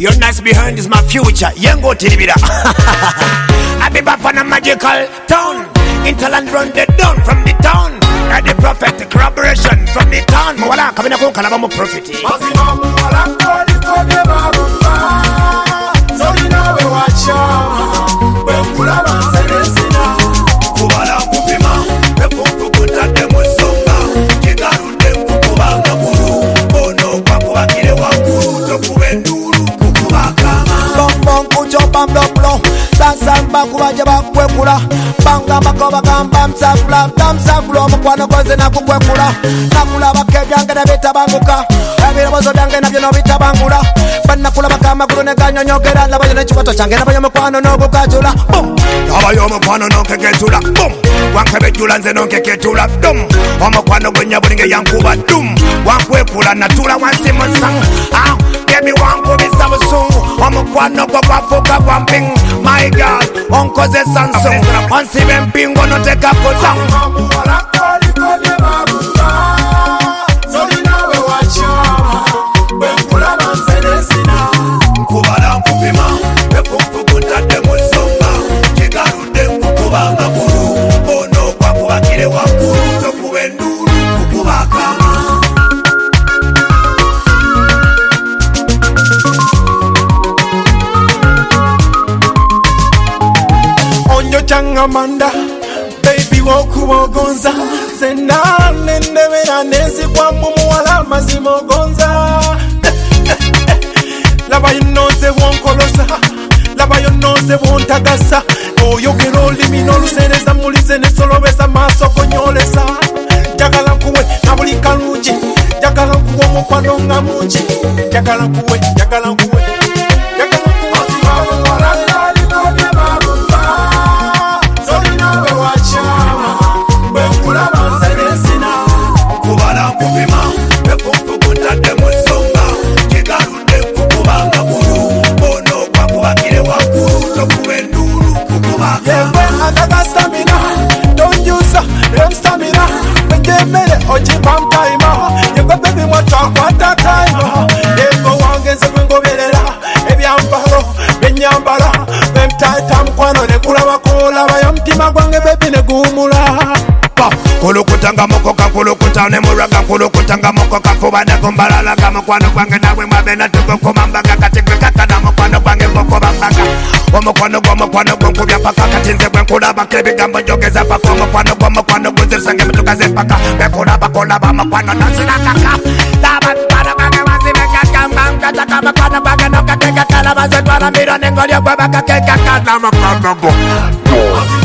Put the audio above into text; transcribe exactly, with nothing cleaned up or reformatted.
Your nice behind is my future. Yengo Tilibida. I be back on a magical town. Interland run the down from the town. Got the prophet corroboration from the town. Mwala kabina ko kalaba mo prophet. Mazima mwala ko di ko de barumba. So you know we watch out. We kula banzeresina. Kubala kupima. We kukuta demo songa. Kigaru demo kubanga kuru. Bono kwa kubakile wakuru. Tokuenduru kukubaka. Bong bong kucho bam bam bam. Samba kubaje bakwekula banga makoba gamba msakula tamsakula mukwano koze nakukwekula nakula bakebyange nabita banguka ebirobozo byange nabyo nobita bangula banakula bakama gulu ne ganyonyogera nabayo nekibato kyange nabayo mukwano nogukajula bum nabayo mukwano nokeketula bum wankebejula nze nokeketula dum omukwano gwenyabulinge yankuba dum wankwekula natula wansi musang ah Baby wankubisa busungu omukwano gwo gwafuuka gwa mping my God onkoze Samsung onsibe mpingo noteka kuza nkubala nkupima ekumpukuntadde mu nsonga kigarudde nkukubanga kulu ono gwakubakire waggulu tokuba enduulu kukubakanga Changamanda, baby wokubogonza Zena nende wena nezi kwa mumu wala mazimogonza Laba yonoze wonkolosa Laba yonoze wontagasa Oyogero limino lusereza mulize nesolobeza maso konyolesa Jagala nkuwe nabuli kalungi Jagala nkuwe mukwano nga mungi Jagala nkuwe, jagala nkuwe Jagala nkuwe wala nkubala nkupima ekumpukuntadde mu nsonga kigarudde nkukubanga kulu ono gwakubakire waggulu tokuba enduulu kukubaka yewe agaga stamina tonjusa em stamina wenjemere ojimba mtaima yewe bebi mwatwakwata taima ego wange nze gwengoberera ebyambalo benyambala bemtaita mukwano nekulabakolaba mutima gwange bebi neguwumula kulukutanga mukoka kulukuta nemuraga kulukutanga mukoka kubadako mbalalaga mukwano gwange nawe mwabena tugokomambaga kati gwekakana mukwano gwange ngokobambaga omukwano gwomukwano gwonkubya paka kati nze gwenkulabako ebigambo njogeza paka omukwano gwomukwano gunzirusange mutugaze paka bekulabakolaba mukwano nansirakaka labakwana bange wazibekakambangkataka mukwano gwange nokatekakala bazetwala miro nengolyo gwebakakekakana mukwano gwo